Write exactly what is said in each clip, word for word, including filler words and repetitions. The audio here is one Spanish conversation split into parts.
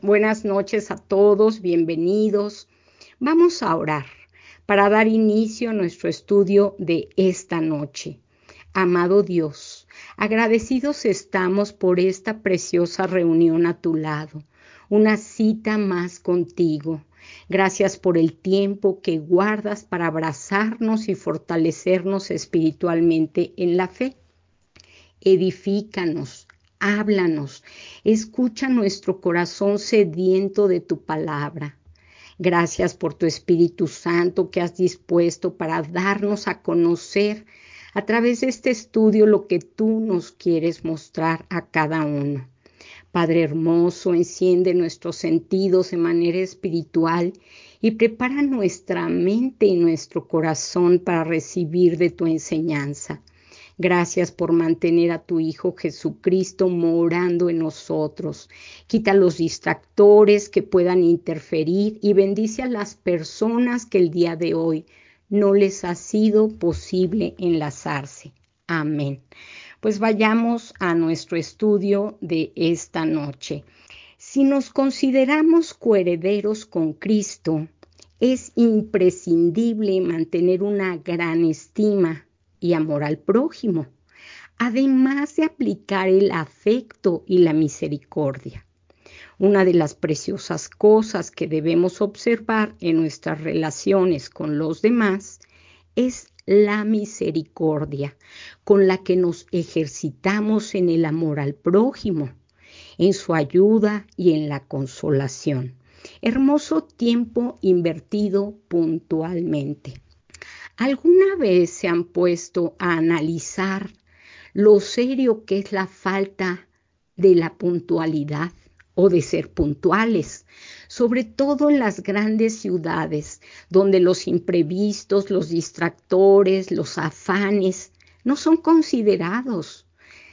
Buenas noches a todos, bienvenidos. Vamos a orar para dar inicio a nuestro estudio de esta noche. Amado Dios, agradecidos estamos por esta preciosa reunión a tu lado, una cita más contigo. Gracias por el tiempo que guardas para abrazarnos y fortalecernos espiritualmente en la fe. Edifícanos, háblanos, escucha nuestro corazón sediento de tu palabra. Gracias por tu Espíritu Santo que has dispuesto para darnos a conocer a través de este estudio lo que tú nos quieres mostrar a cada uno. Padre hermoso, enciende nuestros sentidos de manera espiritual y prepara nuestra mente y nuestro corazón para recibir de tu enseñanza. Gracias por mantener a tu Hijo Jesucristo morando en nosotros. Quita los distractores que puedan interferir y bendice a las personas que el día de hoy no les ha sido posible enlazarse. Amén. Pues vayamos a nuestro estudio de esta noche. Si nos consideramos coherederos con Cristo, es imprescindible mantener una gran estima y amor al prójimo, además de aplicar el afecto y la misericordia. Una de las preciosas cosas que debemos observar en nuestras relaciones con los demás es la misericordia, con la que nos ejercitamos en el amor al prójimo, en su ayuda y en la consolación. Hermoso tiempo invertido puntualmente. ¿Alguna vez se han puesto a analizar lo serio que es la falta de la puntualidad o de ser puntuales, sobre todo en las grandes ciudades, donde los imprevistos, los distractores, los afanes no son considerados?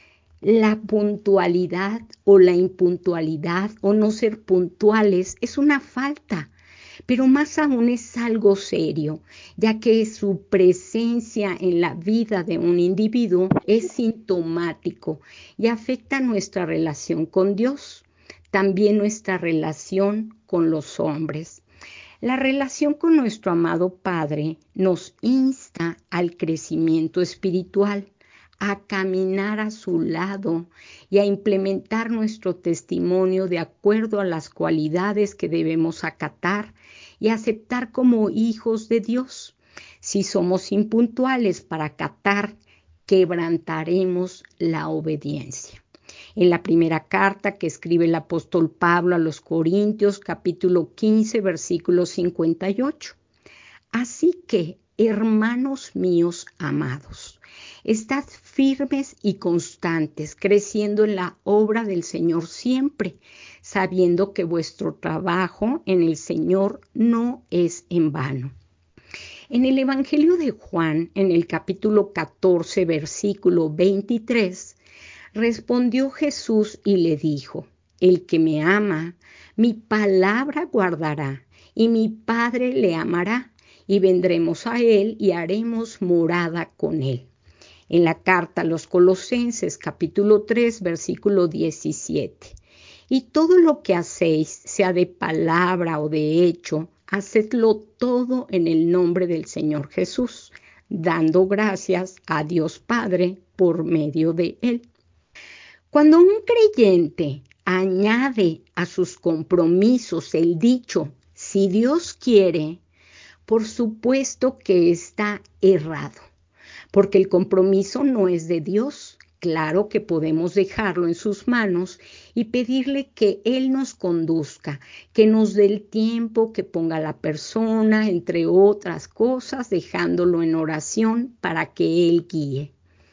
La puntualidad o la impuntualidad o no ser puntuales es una falta, pero más aún es algo serio, ya que su presencia en la vida de un individuo es sintomático y afecta nuestra relación con Dios, también nuestra relación con los hombres. La relación con nuestro amado Padre nos insta al crecimiento espiritual, a caminar a su lado y a implementar nuestro testimonio de acuerdo a las cualidades que debemos acatar y aceptar como hijos de Dios. Si somos impuntuales para acatar, quebrantaremos la obediencia. En la primera carta que escribe el apóstol Pablo a los Corintios, capítulo quince, versículo cincuenta y ocho. Así que, hermanos míos amados, estad firmes y constantes, creciendo en la obra del Señor siempre, sabiendo que vuestro trabajo en el Señor no es en vano. En el Evangelio de Juan, en el capítulo catorce, versículo veintitrés, respondió Jesús y le dijo: el que me ama, mi palabra guardará, y mi Padre le amará, y vendremos a él y haremos morada con él. En la carta a los Colosenses, capítulo tres, versículo diecisiete. Y todo lo que hacéis, sea de palabra o de hecho, hacedlo todo en el nombre del Señor Jesús, dando gracias a Dios Padre por medio de él. Cuando un creyente añade a sus compromisos el dicho, si Dios quiere, por supuesto que está errado, porque el compromiso no es de Dios. Claro que podemos dejarlo en sus manos y pedirle que Él nos conduzca, que nos dé el tiempo, que ponga la persona, entre otras cosas, dejándolo en oración para que Él guíe.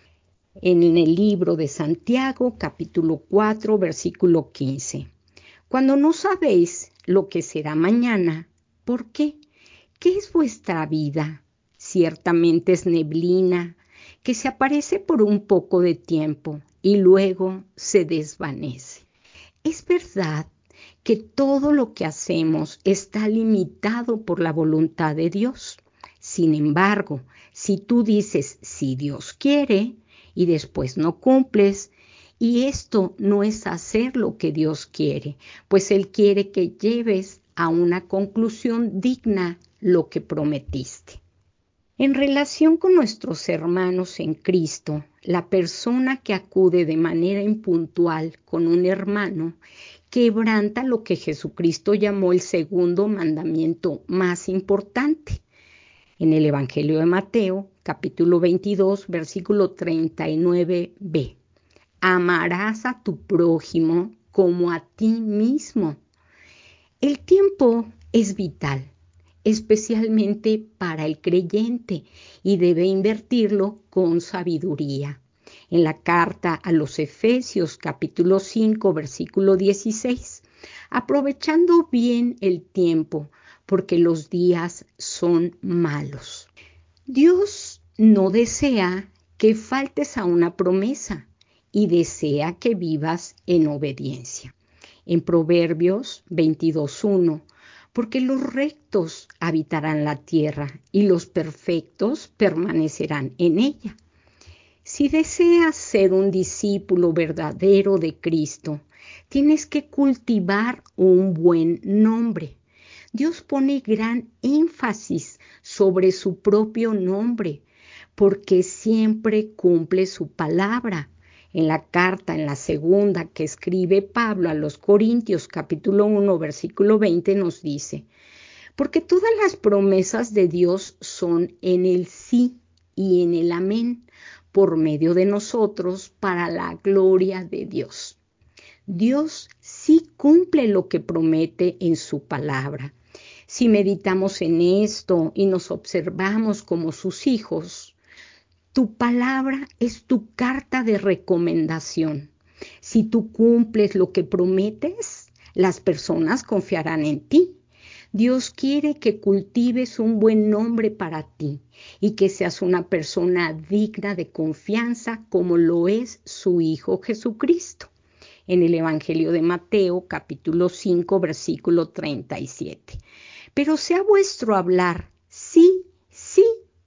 En el libro de Santiago, capítulo cuatro, versículo quince. Cuando no sabéis lo que será mañana, ¿por qué? ¿Qué es vuestra vida? Ciertamente es neblina, que se aparece por un poco de tiempo y luego se desvanece. Es verdad que todo lo que hacemos está limitado por la voluntad de Dios. Sin embargo, si tú dices, si Dios quiere, y después no cumples, Y esto no es hacer lo que Dios quiere, pues Él quiere que lleves a una conclusión digna lo que prometiste. En relación con nuestros hermanos en Cristo, la persona que acude de manera impuntual con un hermano quebranta lo que Jesucristo llamó el segundo mandamiento más importante. En el Evangelio de Mateo, capítulo veintidós, versículo treinta y nueve b. Amarás a tu prójimo como a ti mismo. El tiempo es vital, especialmente para el creyente, y debe invertirlo con sabiduría. En la carta a los Efesios, capítulo cinco, versículo dieciséis, aprovechando bien el tiempo, porque los días son malos. Dios no desea que faltes a una promesa y desea que vivas en obediencia. En Proverbios veintidós uno, porque los rectos habitarán la tierra y los perfectos permanecerán en ella. Si deseas ser un discípulo verdadero de Cristo, tienes que cultivar un buen nombre. Dios pone gran énfasis sobre su propio nombre, porque siempre cumple su palabra. En la carta, en la segunda que escribe Pablo a los Corintios, capítulo uno, versículo veinte, nos dice, porque todas las promesas de Dios son en el sí y en el amén, por medio de nosotros, para la gloria de Dios. Dios sí cumple lo que promete en su palabra. Si meditamos en esto y nos observamos como sus hijos, tu palabra es tu carta de recomendación. Si tú cumples lo que prometes, las personas confiarán en ti. Dios quiere que cultives un buen nombre para ti y que seas una persona digna de confianza como lo es su Hijo Jesucristo. En el Evangelio de Mateo, capítulo cinco, versículo treinta y siete. Pero sea vuestro hablar sí, sí,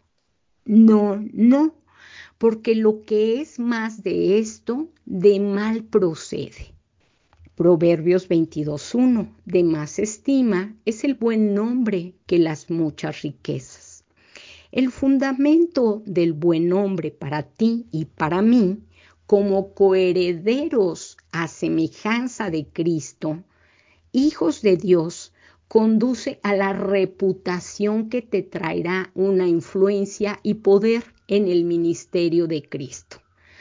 no, no, porque lo que es más de esto, de mal procede. Proverbios veintidós uno, de más estima es el buen nombre que las muchas riquezas. El fundamento del buen nombre para ti y para mí, como coherederos a semejanza de Cristo, hijos de Dios, conduce a la reputación que te traerá una influencia y poder en el ministerio de Cristo.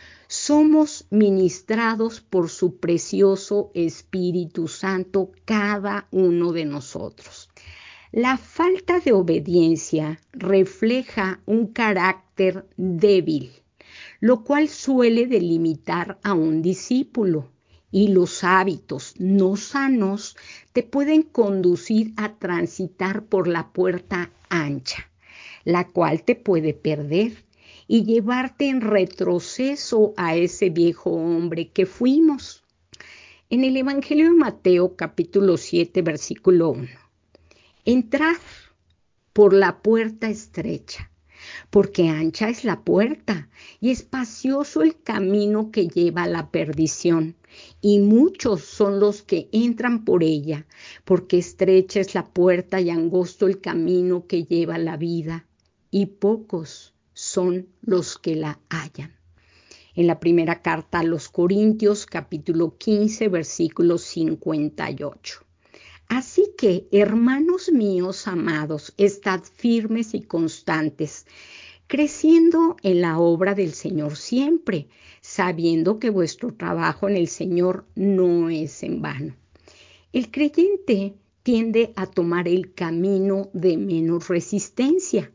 Somos ministrados por su precioso Espíritu Santo cada uno de nosotros. La falta de obediencia refleja un carácter débil, lo cual suele delimitar a un discípulo, y los hábitos no sanos te pueden conducir a transitar por la puerta ancha, la cual te puede perder y llevarte en retroceso a ese viejo hombre que fuimos. En el Evangelio de Mateo, capítulo siete, versículo uno. Entrad por la puerta estrecha, porque ancha es la puerta y espacioso el camino que lleva a la perdición, y muchos son los que entran por ella, porque estrecha es la puerta y angosto el camino que lleva a la vida, y pocos son los que la hallan. En la primera carta a los Corintios, capítulo quince, versículo cincuenta y ocho. Así que, hermanos míos amados, estad firmes y constantes, creciendo en la obra del Señor siempre, sabiendo que vuestro trabajo en el Señor no es en vano. El creyente tiende a tomar el camino de menos resistencia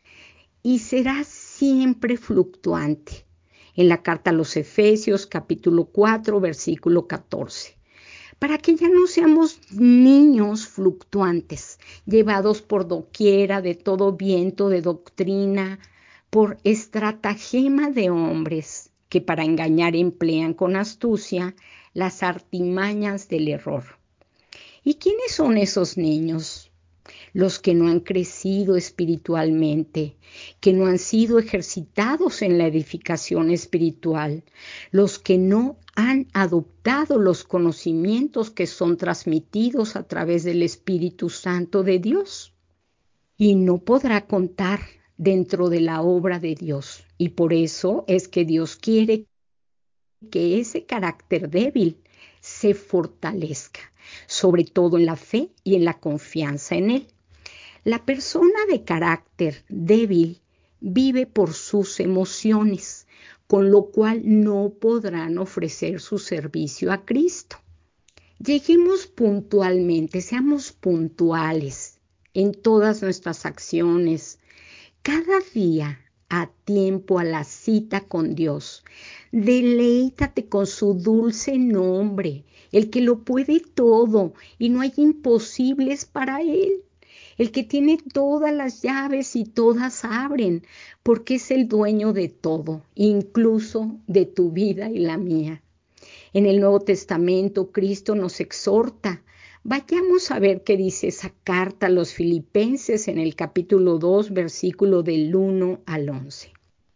y será siempre fluctuante. En la carta a los Efesios, capítulo cuatro, versículo catorce. Para que ya no seamos niños fluctuantes, llevados por doquiera de todo viento de doctrina, por estratagema de hombres, que para engañar emplean con astucia las artimañas del error. ¿Y quiénes son esos niños? Los que no han crecido espiritualmente, que no han sido ejercitados en la edificación espiritual, los que no han adoptado los conocimientos que son transmitidos a través del Espíritu Santo de Dios y no podrá contar dentro de la obra de Dios. Y por eso es que Dios quiere que ese carácter débil se fortalezca, sobre todo en la fe y en la confianza en Él. La persona de carácter débil vive por sus emociones, con lo cual no podrán ofrecer su servicio a Cristo. Lleguemos puntualmente, seamos puntuales en todas nuestras acciones, cada día a tiempo a la cita con Dios. Deleítate con su dulce nombre, el que lo puede todo y no hay imposibles para Él. El que tiene todas las llaves y todas abren, porque es el dueño de todo, incluso de tu vida y la mía. En el Nuevo Testamento, Cristo nos exhorta. Vayamos a ver qué dice esa carta a los Filipenses en el capítulo dos, versículo del uno al once.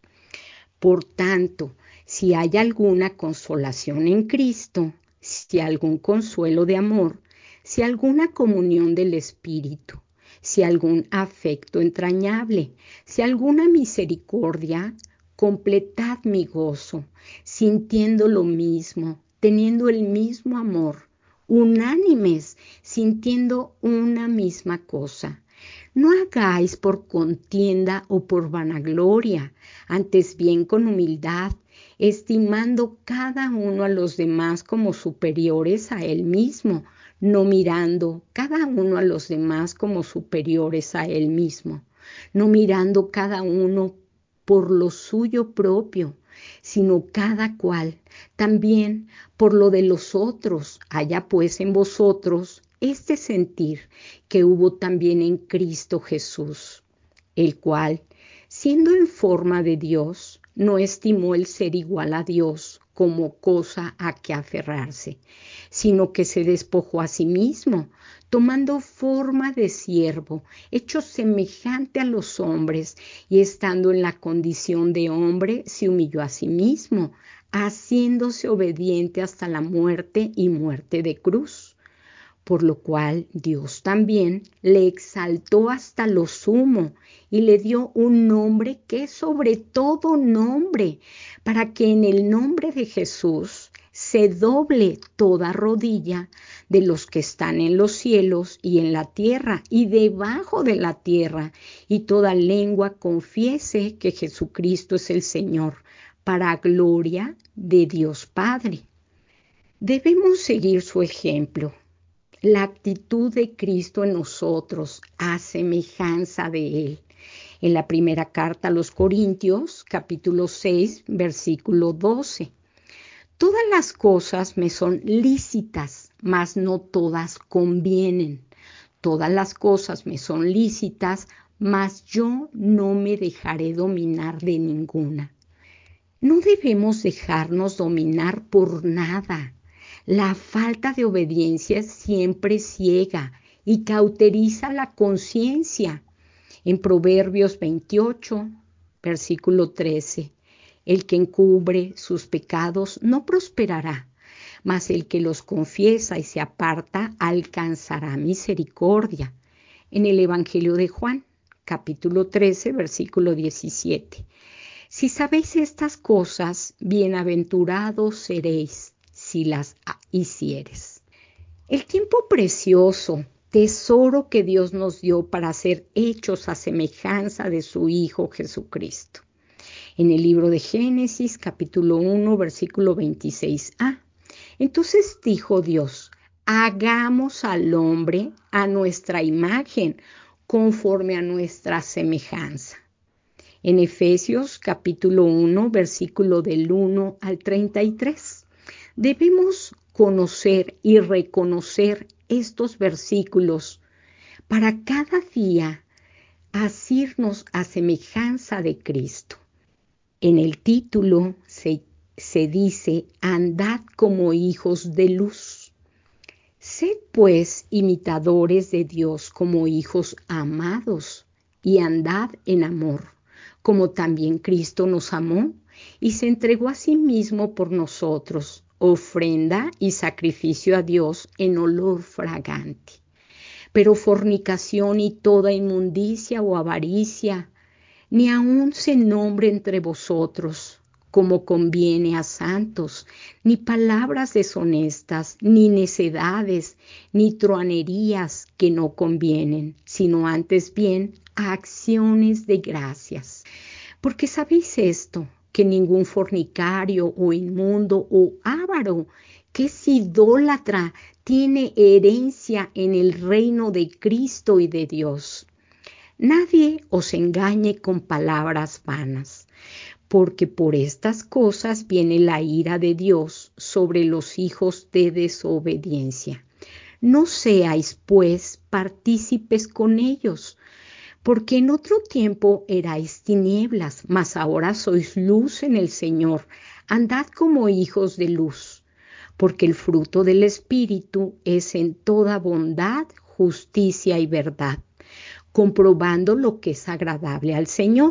Por tanto, si hay alguna consolación en Cristo, si algún consuelo de amor, si alguna comunión del Espíritu, si algún afecto entrañable, si alguna misericordia, completad mi gozo, sintiendo lo mismo, teniendo el mismo amor, unánimes, sintiendo una misma cosa. No hagáis por contienda o por vanagloria, antes bien con humildad, estimando cada uno a los demás como superiores a él mismo, no mirando cada uno a los demás como superiores a él mismo, no mirando cada uno por lo suyo propio, sino cada cual también por lo de los otros. Haya pues en vosotros este sentir que hubo también en Cristo Jesús, el cual, siendo en forma de Dios, no estimó el ser igual a Dios como cosa a que aferrarse, sino que se despojó a sí mismo, tomando forma de siervo, hecho semejante a los hombres, y estando en la condición de hombre, se humilló a sí mismo, haciéndose obediente hasta la muerte y muerte de cruz. Por lo cual Dios también le exaltó hasta lo sumo y le dio un nombre que es sobre todo nombre, para que en el nombre de Jesús se doble toda rodilla de los que están en los cielos y en la tierra y debajo de la tierra, y toda lengua confiese que Jesucristo es el Señor, para gloria de Dios Padre. Debemos seguir su ejemplo. La actitud de Cristo en nosotros, a semejanza de Él. En la primera carta a los Corintios, capítulo seis, versículo doce. Todas las cosas me son lícitas, mas no todas convienen. Todas las cosas me son lícitas, mas yo no me dejaré dominar de ninguna. No debemos dejarnos dominar por nada. La falta de obediencia siempre ciega y cauteriza la conciencia. En Proverbios veintiocho, versículo trece, el que encubre sus pecados no prosperará, mas el que los confiesa y se aparta alcanzará misericordia. En el Evangelio de Juan, capítulo trece, versículo diecisiete. Si sabéis estas cosas, bienaventurados seréis si las hicieres. El tiempo precioso, tesoro que Dios nos dio para ser hechos a semejanza de su Hijo Jesucristo. En el libro de Génesis, capítulo uno, versículo veintiséis a. Entonces dijo Dios, hagamos al hombre a nuestra imagen, conforme a nuestra semejanza. En Efesios, capítulo uno, versículo del uno al treinta y tres. Debemos conocer y reconocer estos versículos para cada día asirnos a semejanza de Cristo. En el título se, se dice, andad como hijos de luz. Sed pues imitadores de Dios como hijos amados y andad en amor, como también Cristo nos amó y se entregó a sí mismo por nosotros, ofrenda y sacrificio a Dios en olor fragante. Pero fornicación y toda inmundicia o avaricia, ni aun se nombre entre vosotros, como conviene a santos, ni palabras deshonestas, ni necedades, ni truanerías que no convienen, sino antes bien a acciones de gracias. Porque sabéis esto, que ningún fornicario o inmundo o avaro, que es idólatra, tiene herencia en el reino de Cristo y de Dios. Nadie os engañe con palabras vanas, porque por estas cosas viene la ira de Dios sobre los hijos de desobediencia. No seáis, pues, partícipes con ellos, porque en otro tiempo erais tinieblas, mas ahora sois luz en el Señor. Andad como hijos de luz, porque el fruto del Espíritu es en toda bondad, justicia y verdad, comprobando lo que es agradable al Señor.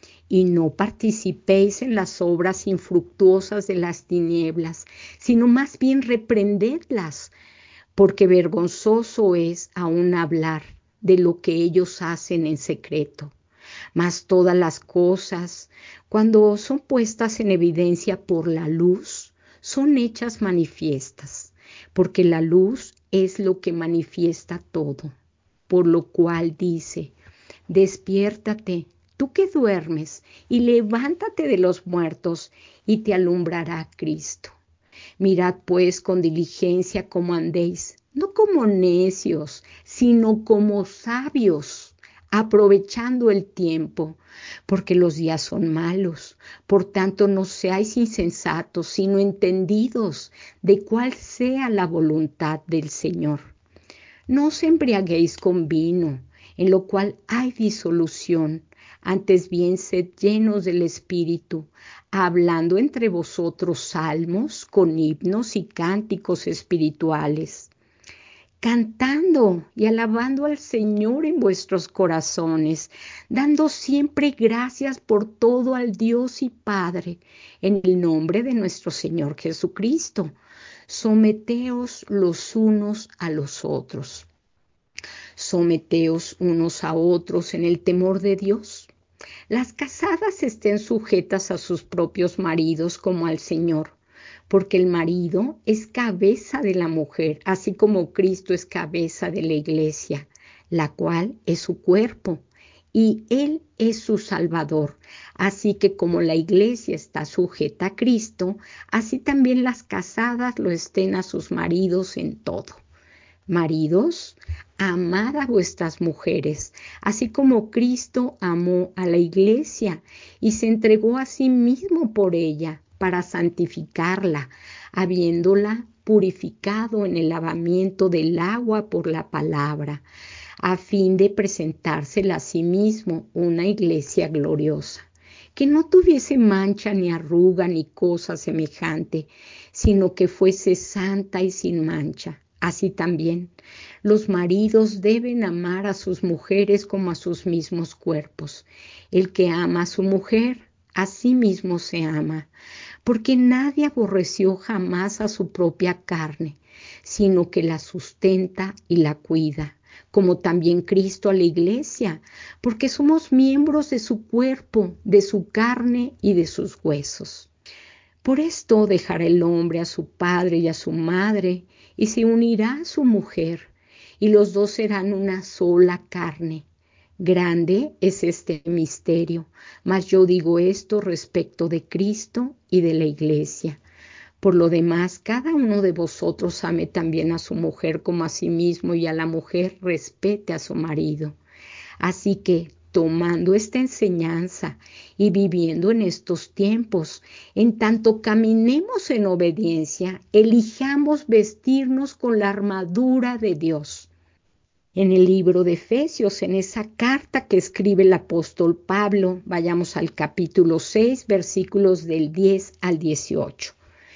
Y no participéis en las obras infructuosas de las tinieblas, sino más bien reprendedlas, porque vergonzoso es aún hablar de lo que ellos hacen en secreto. Mas todas las cosas, cuando son puestas en evidencia por la luz, son hechas manifiestas, porque la luz es lo que manifiesta todo. Por lo cual dice: despiértate, tú que duermes, y levántate de los muertos, y te alumbrará Cristo. Mirad pues con diligencia cómo andéis, no como necios, sino como sabios, aprovechando el tiempo, porque los días son malos. Por tanto, no seáis insensatos, sino entendidos de cuál sea la voluntad del Señor. No os embriaguéis con vino, en lo cual hay disolución, antes bien sed llenos del Espíritu, hablando entre vosotros salmos con himnos y cánticos espirituales, cantando y alabando al Señor en vuestros corazones, dando siempre gracias por todo al Dios y Padre, en el nombre de nuestro Señor Jesucristo. Someteos los unos a los otros. Someteos unos a otros en el temor de Dios. Las casadas estén sujetas a sus propios maridos como al Señor, porque el marido es cabeza de la mujer, así como Cristo es cabeza de la iglesia, la cual es su cuerpo, y Él es su Salvador. Así que como la iglesia está sujeta a Cristo, así también las casadas lo estén a sus maridos en todo. Maridos, amad a vuestras mujeres, así como Cristo amó a la iglesia y se entregó a sí mismo por ella, para santificarla, habiéndola purificado en el lavamiento del agua por la palabra, a fin de presentársela a sí mismo una iglesia gloriosa, que no tuviese mancha ni arruga ni cosa semejante, sino que fuese santa y sin mancha. Así también, los maridos deben amar a sus mujeres como a sus mismos cuerpos. El que ama a su mujer, a sí mismo se ama, porque nadie aborreció jamás a su propia carne, sino que la sustenta y la cuida, como también Cristo a la iglesia, porque somos miembros de su cuerpo, de su carne y de sus huesos. Por esto dejará el hombre a su padre y a su madre, y se unirá a su mujer, y los dos serán una sola carne. Grande es este misterio, mas yo digo esto respecto de Cristo y de la iglesia. Por lo demás, cada uno de vosotros ame también a su mujer como a sí mismo, y a la mujer respete a su marido. Así que, tomando esta enseñanza y viviendo en estos tiempos, en tanto caminemos en obediencia, elijamos vestirnos con la armadura de Dios. En el libro de Efesios, en esa carta que escribe el apóstol Pablo, vayamos al capítulo seis, versículos del diez al dieciocho.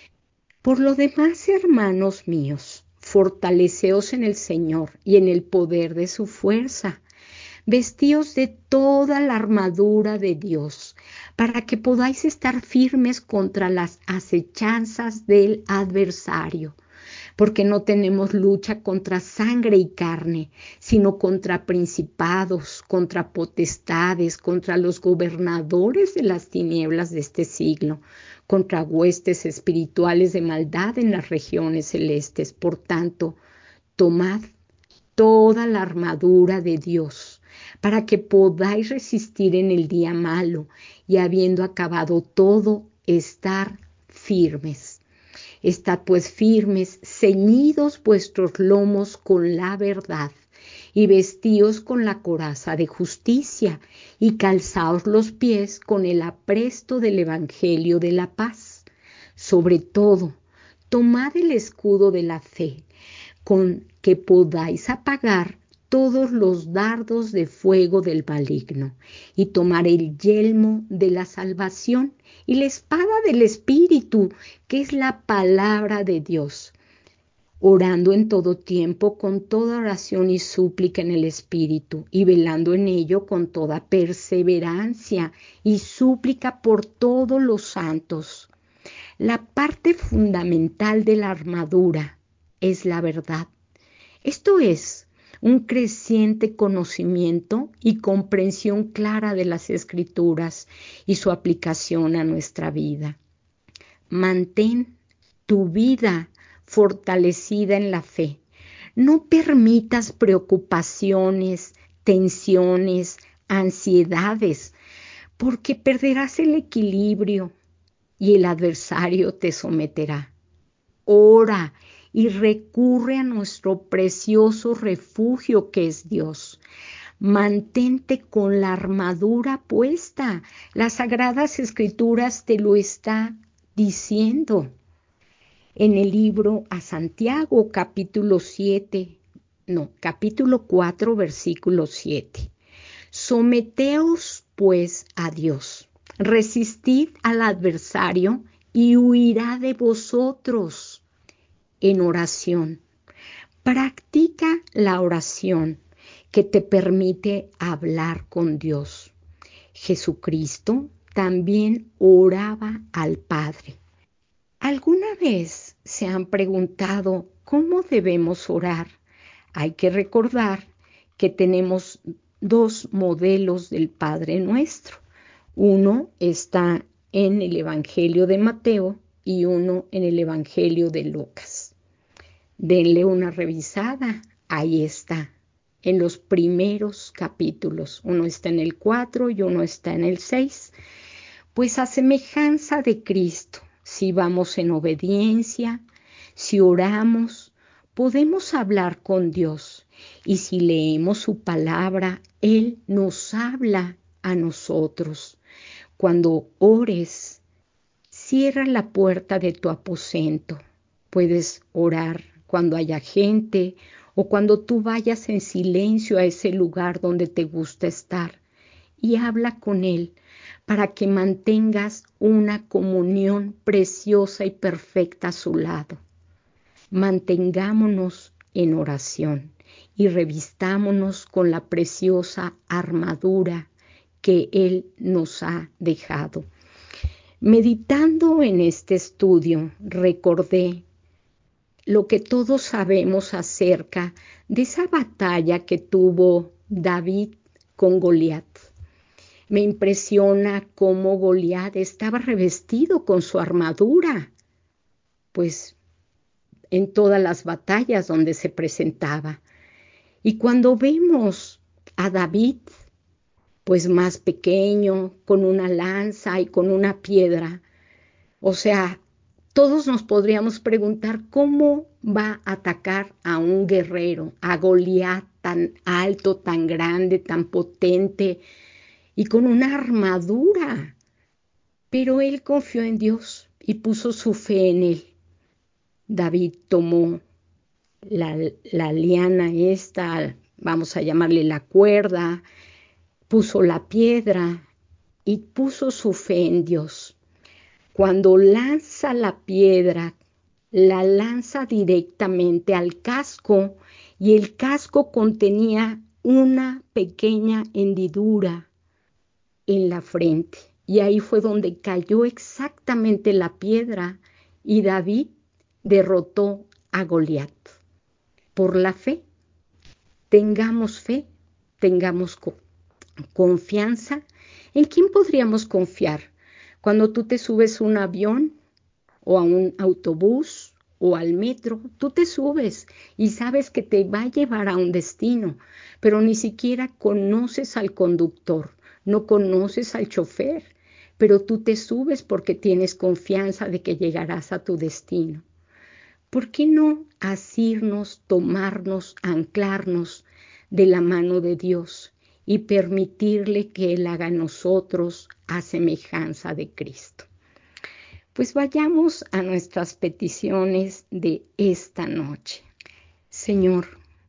Por lo demás, hermanos míos, fortaleceos en el Señor y en el poder de su fuerza. Vestíos de toda la armadura de Dios, para que podáis estar firmes contra las acechanzas del adversario, porque no tenemos lucha contra sangre y carne, sino contra principados, contra potestades, contra los gobernadores de las tinieblas de este siglo, contra huestes espirituales de maldad en las regiones celestes. Por tanto, tomad toda la armadura de Dios, para que podáis resistir en el día malo y habiendo acabado todo, estar firmes. Estad pues firmes, ceñidos vuestros lomos con la verdad, y vestíos con la coraza de justicia, y calzaos los pies con el apresto del evangelio de la paz. Sobre todo, tomad el escudo de la fe, con que podáis apagar todos los dardos de fuego del maligno, y tomar el yelmo de la salvación y la espada del Espíritu, que es la palabra de Dios, orando en todo tiempo con toda oración y súplica en el Espíritu, y velando en ello con toda perseverancia y súplica por todos los santos. La parte fundamental de la armadura es la verdad. Esto es, un creciente conocimiento y comprensión clara de las Escrituras y su aplicación a nuestra vida. Mantén tu vida fortalecida en la fe. No permitas preocupaciones, tensiones, ansiedades, porque perderás el equilibrio y el adversario te someterá. Ora y recurre a nuestro precioso refugio que es Dios. Mantente con la armadura puesta. Las Sagradas Escrituras te lo está diciendo. En el libro a Santiago, capítulo siete, no, capítulo cuatro, versículo siete. Someteos pues a Dios. Resistid al adversario y huirá de vosotros. En oración. Practica la oración que te permite hablar con Dios. Jesucristo también oraba al Padre. ¿Alguna vez se han preguntado cómo debemos orar? Hay que recordar que tenemos dos modelos del Padre Nuestro. Uno está en el Evangelio de Mateo y uno en el Evangelio de Lucas. Denle una revisada, ahí está, en los primeros capítulos. Uno está en el cuatro y uno está en el seis. Pues a semejanza de Cristo, si vamos en obediencia, si oramos, podemos hablar con Dios. Y si leemos su palabra, Él nos habla a nosotros. Cuando ores, cierra la puerta de tu aposento. Puedes orar cuando haya gente o cuando tú vayas en silencio a ese lugar donde te gusta estar y habla con Él para que mantengas una comunión preciosa y perfecta a su lado. Mantengámonos en oración y revistámonos con la preciosa armadura que Él nos ha dejado. Meditando en este estudio, recordé lo que todos sabemos acerca de esa batalla que tuvo David con Goliat. Me impresiona cómo Goliat estaba revestido con su armadura, pues en todas las batallas donde se presentaba. Y cuando vemos a David, pues más pequeño, con una lanza y con una piedra, o sea, todos nos podríamos preguntar cómo va a atacar a un guerrero, a Goliat tan alto, tan grande, tan potente y con una armadura. Pero él confió en Dios y puso su fe en él. David tomó la, la liana esta, vamos a llamarle la cuerda, puso la piedra y puso su fe en Dios. Cuando lanza la piedra, la lanza directamente al casco y el casco contenía una pequeña hendidura en la frente. Y ahí fue donde cayó exactamente la piedra y David derrotó a Goliat. Por la fe, tengamos fe, tengamos co- confianza. ¿En quién podríamos confiar? Cuando tú te subes a un avión o a un autobús o al metro, tú te subes y sabes que te va a llevar a un destino, pero ni siquiera conoces al conductor, no conoces al chofer, pero tú te subes porque tienes confianza de que llegarás a tu destino. ¿Por qué no asirnos, tomarnos, anclarnos de la mano de Dios y permitirle que Él haga en nosotros a semejanza de Cristo? Pues vayamos a nuestras peticiones de esta noche. Señor,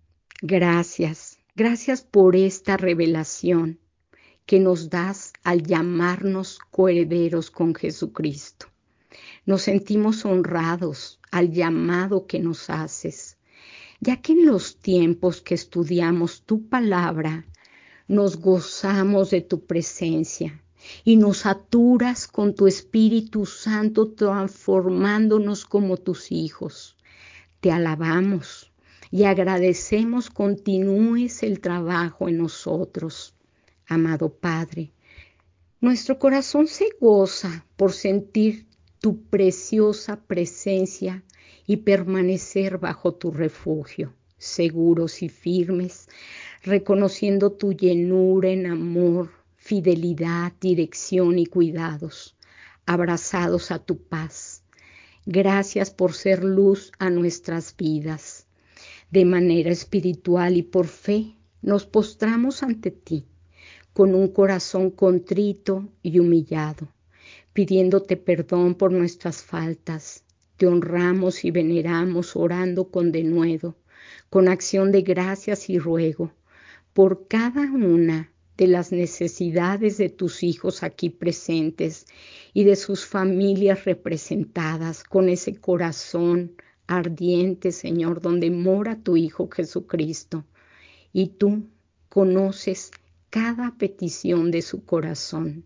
gracias, gracias por esta revelación que nos das al llamarnos coherederos con Jesucristo. Nos sentimos honrados al llamado que nos haces, ya que en los tiempos que estudiamos tu palabra, nos gozamos de tu presencia y nos saturas con tu Espíritu Santo, transformándonos como tus hijos. Te alabamos y agradecemos continúes el trabajo en nosotros. Amado Padre, nuestro corazón se goza por sentir tu preciosa presencia y permanecer bajo tu refugio, seguros y firmes, reconociendo tu llenura en amor, fidelidad, dirección y cuidados, abrazados a tu paz. Gracias por ser luz a nuestras vidas. De manera espiritual y por fe, nos postramos ante ti, con un corazón contrito y humillado, pidiéndote perdón por nuestras faltas. Te honramos y veneramos orando con denuedo, con acción de gracias y ruego, por cada una de las necesidades de tus hijos aquí presentes y de sus familias representadas, con ese corazón ardiente, Señor, donde mora tu Hijo Jesucristo. Y tú conoces cada petición de su corazón.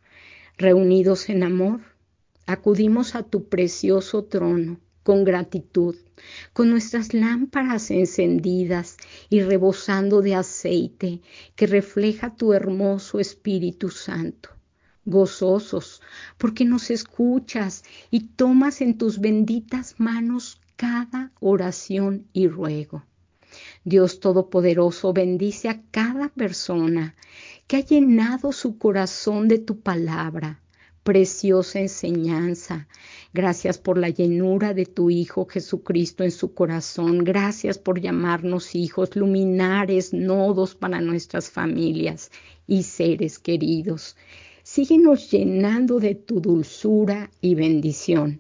Reunidos en amor, acudimos a tu precioso trono con gratitud, con nuestras lámparas encendidas y rebosando de aceite que refleja tu hermoso Espíritu Santo. Gozosos, porque nos escuchas y tomas en tus benditas manos cada oración y ruego. Dios Todopoderoso, bendice a cada persona que ha llenado su corazón de tu palabra, preciosa enseñanza. Gracias por la llenura de tu Hijo Jesucristo en su corazón. Gracias por llamarnos hijos, luminares, nodos para nuestras familias y seres queridos. Síguenos llenando de tu dulzura y bendición.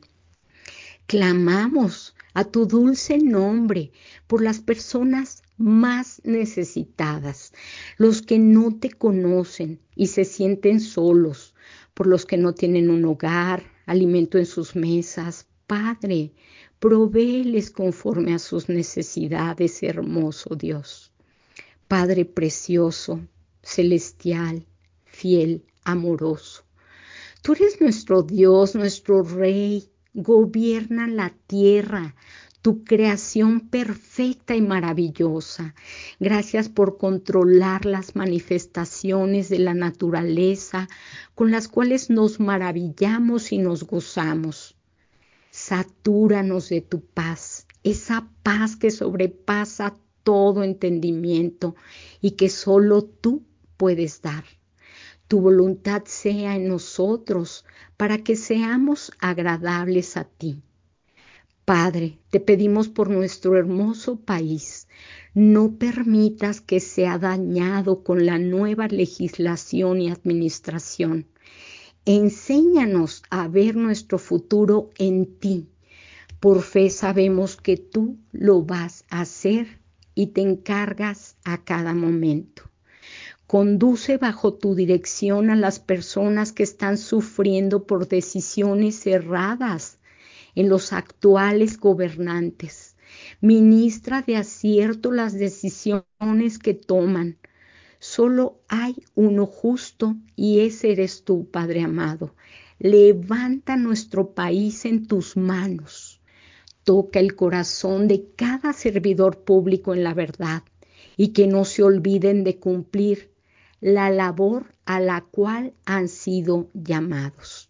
Clamamos a tu dulce nombre por las personas más necesitadas, los que no te conocen y se sienten solos, por los que no tienen un hogar, alimento en sus mesas. Padre, provéeles conforme a sus necesidades, hermoso Dios. Padre precioso, celestial, fiel, amoroso. Tú eres nuestro Dios, nuestro Rey. Gobierna la tierra, tu creación perfecta y maravillosa. Gracias por controlar las manifestaciones de la naturaleza con las cuales nos maravillamos y nos gozamos. Satúranos de tu paz, esa paz que sobrepasa todo entendimiento y que solo tú puedes dar. Tu voluntad sea en nosotros para que seamos agradables a ti. Padre, te pedimos por nuestro hermoso país, no permitas que sea dañado con la nueva legislación y administración. Enséñanos a ver nuestro futuro en ti. Por fe sabemos que tú lo vas a hacer y te encargas a cada momento. Conduce bajo tu dirección a las personas que están sufriendo por decisiones erradas en los actuales gobernantes. Ministra de acierto las decisiones que toman. Solo hay uno justo y ese eres tú, Padre amado. Levanta nuestro país en tus manos. Toca el corazón de cada servidor público en la verdad y que no se olviden de cumplir la labor a la cual han sido llamados.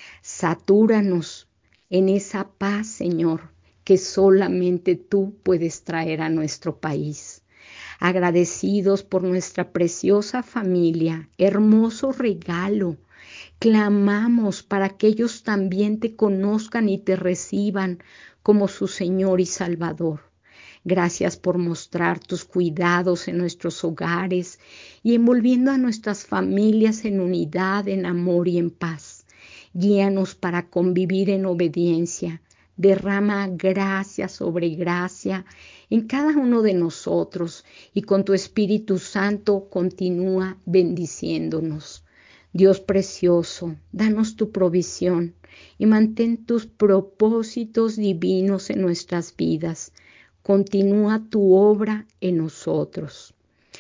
Satúranos en esa paz, Señor, que solamente tú puedes traer a nuestro país. Agradecidos por nuestra preciosa familia, hermoso regalo, clamamos para que ellos también te conozcan y te reciban como su Señor y Salvador. Gracias por mostrar tus cuidados en nuestros hogares y envolviendo a nuestras familias en unidad, en amor y en paz. Guíanos para convivir en obediencia. Derrama gracia sobre gracia en cada uno de nosotros y con tu Espíritu Santo continúa bendiciéndonos. Dios precioso, danos tu provisión y mantén tus propósitos divinos en nuestras vidas. Continúa tu obra en nosotros.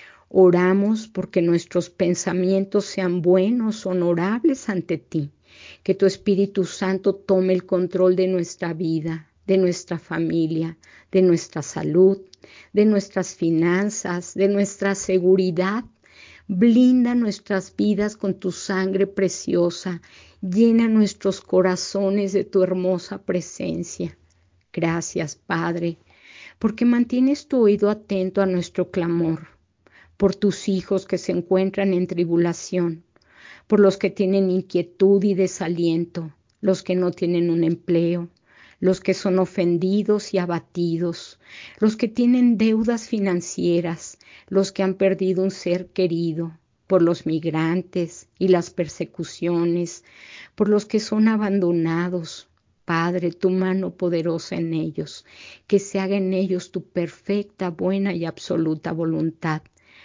Oramos porque nuestros pensamientos sean buenos, honorables ante ti. Que tu Espíritu Santo tome el control de nuestra vida, de nuestra familia, de nuestra salud, de nuestras finanzas, de nuestra seguridad. Blinda nuestras vidas con tu sangre preciosa. Llena nuestros corazones de tu hermosa presencia. Gracias, Padre, porque mantienes tu oído atento a nuestro clamor, por tus hijos que se encuentran en tribulación, por los que tienen inquietud y desaliento, los que no tienen un empleo, los que son ofendidos y abatidos, los que tienen deudas financieras, los que han perdido un ser querido, por los migrantes y las persecuciones, por los que son abandonados. Padre, tu mano poderosa en ellos, que se haga en ellos tu perfecta, buena y absoluta voluntad.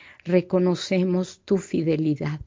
Reconocemos tu fidelidad.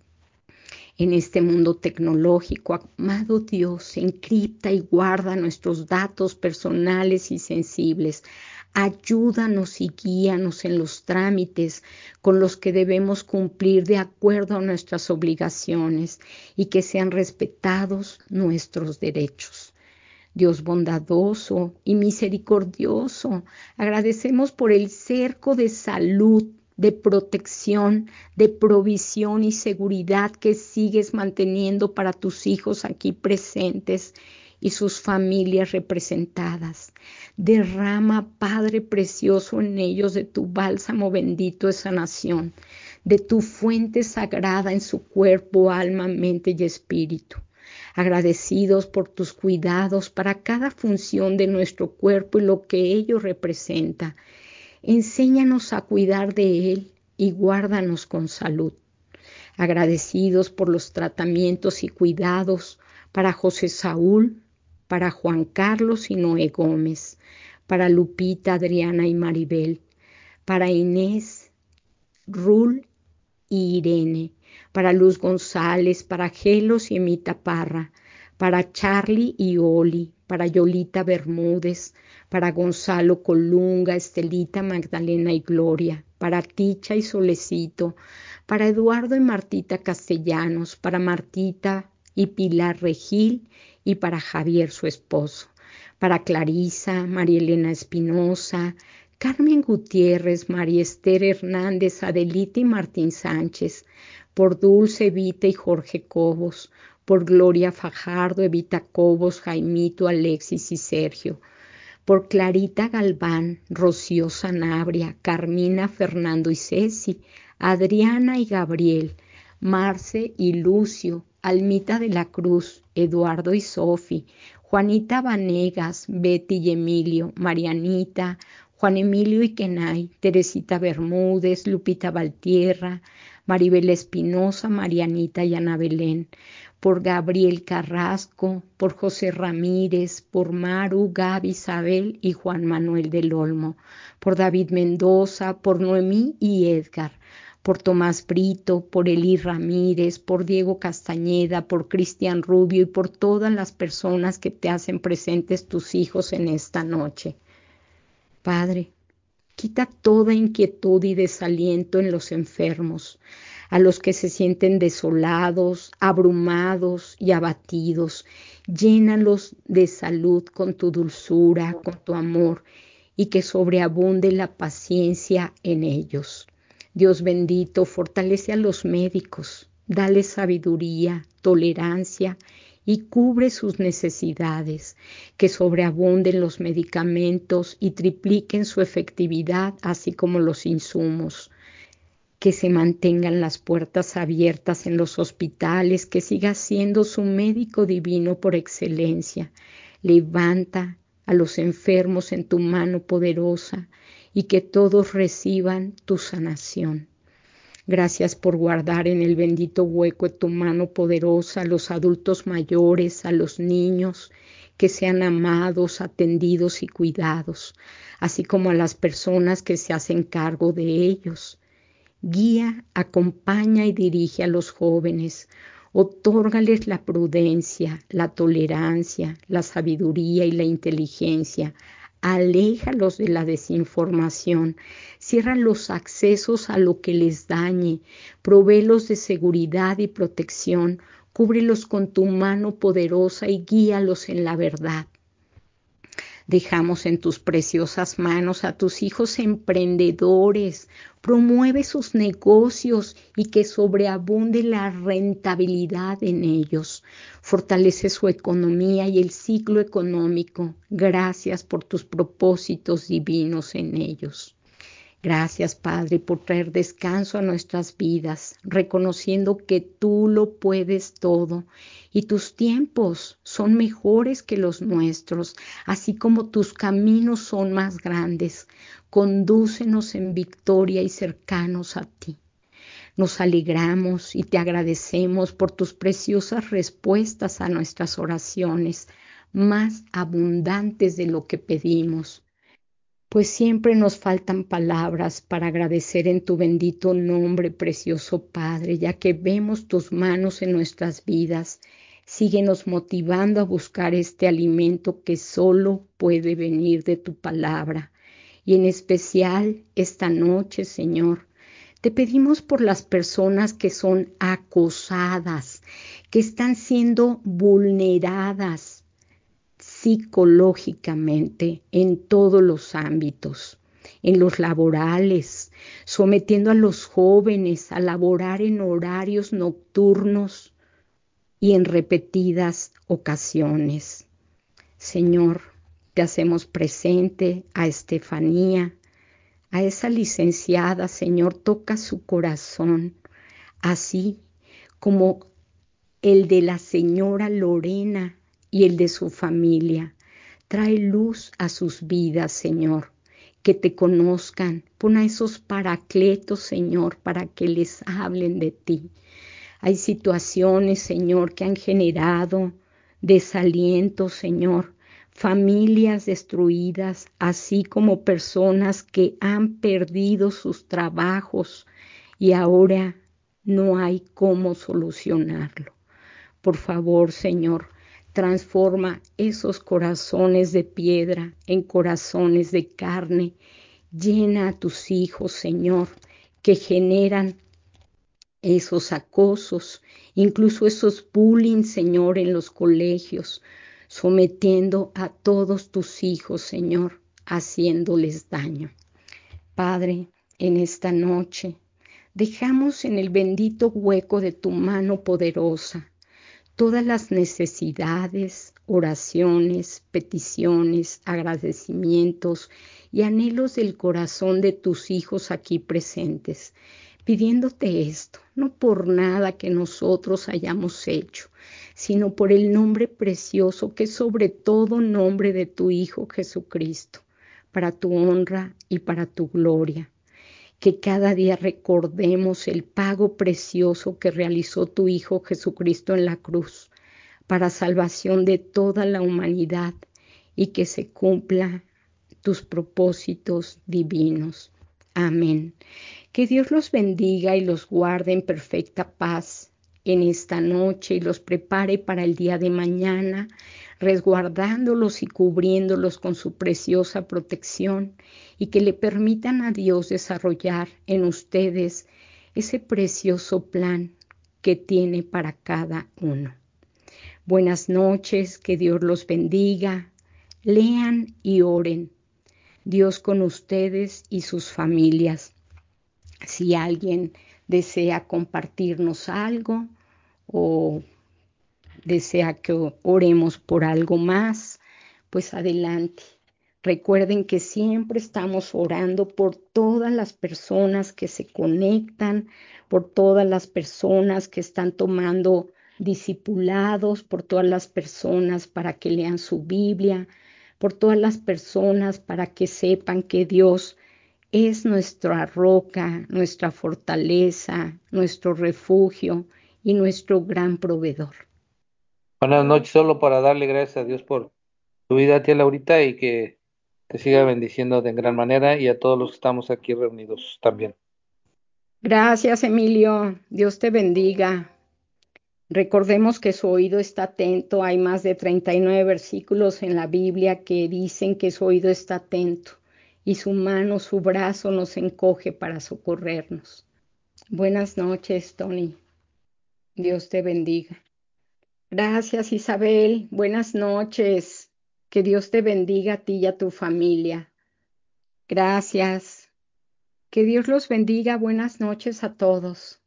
En este mundo tecnológico, amado Dios, encripta y guarda nuestros datos personales y sensibles. Ayúdanos y guíanos en los trámites con los que debemos cumplir de acuerdo a nuestras obligaciones y que sean respetados nuestros derechos. Dios bondadoso y misericordioso, agradecemos por el cerco de salud, de protección, de provisión y seguridad que sigues manteniendo para tus hijos aquí presentes y sus familias representadas. Derrama, Padre precioso, en ellos de tu bálsamo bendito de sanación, de tu fuente sagrada en su cuerpo, alma, mente y espíritu. Agradecidos por tus cuidados para cada función de nuestro cuerpo y lo que ello representa. Enséñanos a cuidar de él y guárdanos con salud. Agradecidos por los tratamientos y cuidados para José Saúl, para Juan Carlos y Noé Gómez, para Lupita, Adriana y Maribel, para Inés, Rul y Irene, para Luz González, para Gelos y Emita Parra, para Charlie y Oli, para Yolita Bermúdez, para Gonzalo Colunga, Estelita, Magdalena y Gloria, para Ticha y Solecito, para Eduardo y Martita Castellanos, para Martita y Pilar Regil y para Javier su esposo, para Clarisa, María Elena Espinosa, Carmen Gutiérrez, María Esther Hernández, Adelita y Martín Sánchez, por Dulce, Evita y Jorge Cobos, por Gloria Fajardo, Evita Cobos, Jaimito, Alexis y Sergio, por Clarita Galván, Rocío Sanabria, Carmina, Fernando y Ceci, Adriana y Gabriel, Marce y Lucio, Almita de la Cruz, Eduardo y Sofi, Juanita Vanegas, Betty y Emilio, Marianita, Juan Emilio y Kenay, Teresita Bermúdez, Lupita Valtierra, Maribel Espinosa, Marianita y Ana Belén, por Gabriel Carrasco, por José Ramírez, por Maru, Gaby, Isabel y Juan Manuel del Olmo, por David Mendoza, por Noemí y Edgar, por Tomás Brito, por Eli Ramírez, por Diego Castañeda, por Cristian Rubio y por todas las personas que te hacen presentes tus hijos en esta noche. Padre, quita toda inquietud y desaliento en los enfermos, a los que se sienten desolados, abrumados y abatidos. Llénalos de salud con tu dulzura, con tu amor, y que sobreabunde la paciencia en ellos. Dios bendito, fortalece a los médicos, dale sabiduría, tolerancia y cubre sus necesidades, que sobreabunden los medicamentos y tripliquen su efectividad, así como los insumos. Que se mantengan las puertas abiertas en los hospitales, que siga siendo su médico divino por excelencia. Levanta a los enfermos en tu mano poderosa y que todos reciban tu sanación. Gracias por guardar en el bendito hueco de tu mano poderosa a los adultos mayores, a los niños, que sean amados, atendidos y cuidados, así como a las personas que se hacen cargo de ellos. Guía, acompaña y dirige a los jóvenes. Otórgales la prudencia, la tolerancia, la sabiduría y la inteligencia. Aléjalos de la desinformación. Cierra los accesos a lo que les dañe. Provéelos de seguridad y protección. Cúbrelos con tu mano poderosa y guíalos en la verdad. Dejamos en tus preciosas manos a tus hijos emprendedores. Promueve sus negocios y que sobreabunde la rentabilidad en ellos. Fortalece su economía y el ciclo económico. Gracias por tus propósitos divinos en ellos. Gracias, Padre, por traer descanso a nuestras vidas, reconociendo que tú lo puedes todo y tus tiempos son mejores que los nuestros, así como tus caminos son más grandes. Condúcenos en victoria y cercanos a ti. Nos alegramos y te agradecemos por tus preciosas respuestas a nuestras oraciones, más abundantes de lo que pedimos. Pues siempre nos faltan palabras para agradecer en tu bendito nombre, precioso Padre, ya que vemos tus manos en nuestras vidas. Síguenos motivando a buscar este alimento que solo puede venir de tu palabra. Y en especial esta noche, Señor, te pedimos por las personas que son acosadas, que están siendo vulneradas psicológicamente en todos los ámbitos, en los laborales, sometiendo a los jóvenes a laborar en horarios nocturnos y en repetidas ocasiones. Señor, te hacemos presente a Estefanía, a esa licenciada. Señor, toca su corazón, así como el de la señora Lorena y el de su familia. Trae luz a sus vidas, Señor, que te conozcan. Pon a esos paracletos, Señor, para que les hablen de ti. Hay situaciones, Señor, que han generado desaliento, Señor, familias destruidas, así como personas que han perdido sus trabajos y ahora no hay cómo solucionarlo. Por favor, Señor, transforma esos corazones de piedra en corazones de carne. Llena a tus hijos, Señor, que generan esos acosos, incluso esos bullying, Señor, en los colegios, sometiendo a todos tus hijos, Señor, haciéndoles daño. Padre, en esta noche, dejamos en el bendito hueco de tu mano poderosa todas las necesidades, oraciones, peticiones, agradecimientos y anhelos del corazón de tus hijos aquí presentes, pidiéndote esto, no por nada que nosotros hayamos hecho, sino por el nombre precioso que es sobre todo nombre de tu Hijo Jesucristo, para tu honra y para tu gloria. Que cada día recordemos el pago precioso que realizó tu Hijo Jesucristo en la cruz para salvación de toda la humanidad y que se cumpla tus propósitos divinos. Amén. Que Dios los bendiga y los guarde en perfecta paz en esta noche y los prepare para el día de mañana, resguardándolos y cubriéndolos con su preciosa protección y que le permitan a Dios desarrollar en ustedes ese precioso plan que tiene para cada uno. Buenas noches, que Dios los bendiga. Lean y oren. Dios con ustedes y sus familias. Si alguien desea compartirnos algo o desea que oremos por algo más, pues adelante. Recuerden que siempre estamos orando por todas las personas que se conectan, por todas las personas que están tomando discipulados, por todas las personas para que lean su Biblia, por todas las personas para que sepan que Dios es nuestra roca, nuestra fortaleza, nuestro refugio y nuestro gran proveedor. Buenas noches, solo para darle gracias a Dios por tu vida, tía Laurita, y que te siga bendiciendo de gran manera y a todos los que estamos aquí reunidos también. Gracias, Emilio. Dios te bendiga. Recordemos que su oído está atento. Hay más de treinta y nueve versículos en la Biblia que dicen que su oído está atento y su mano, su brazo nos encoge para socorrernos. Buenas noches, Tony. Dios te bendiga. Gracias, Isabel. Buenas noches. Que Dios te bendiga a ti y a tu familia. Gracias. Que Dios los bendiga. Buenas noches a todos.